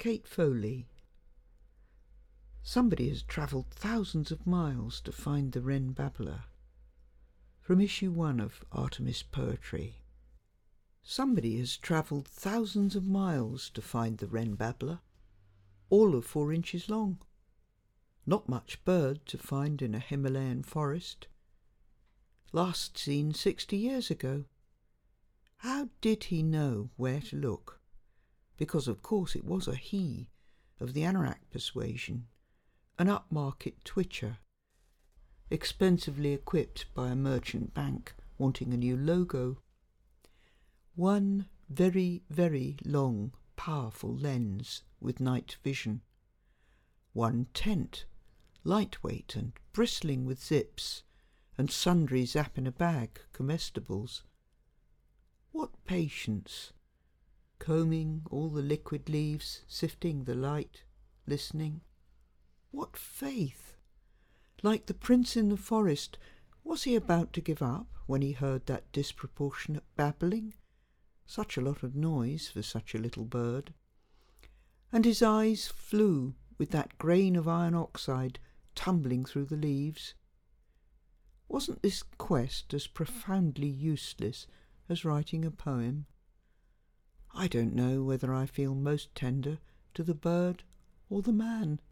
Kate Foley. Somebody has travelled thousands of miles to find the wren babbler. From issue 1 of Artemis Poetry. Somebody has travelled thousands of miles to find the wren babbler, all of 4 inches long. Not much bird to find in a Himalayan forest. Last seen 60 years ago. How did he know where to look? Because of course it was a he of the anorak persuasion, an upmarket twitcher, expensively equipped by a merchant bank wanting a new logo. One very, very long, powerful lens with night vision. One tent, lightweight and bristling with zips, and sundry zap-in-a-bag comestibles. What patience! Combing all the liquid leaves, sifting the light, listening. What faith! Like the prince in the forest, was he about to give up when he heard that disproportionate babbling? Such a lot of noise for such a little bird. And his eyes flew with that grain of iron oxide tumbling through the leaves. Wasn't this quest as profoundly useless as writing a poem? I don't know whether I feel most tender to the bird or the man.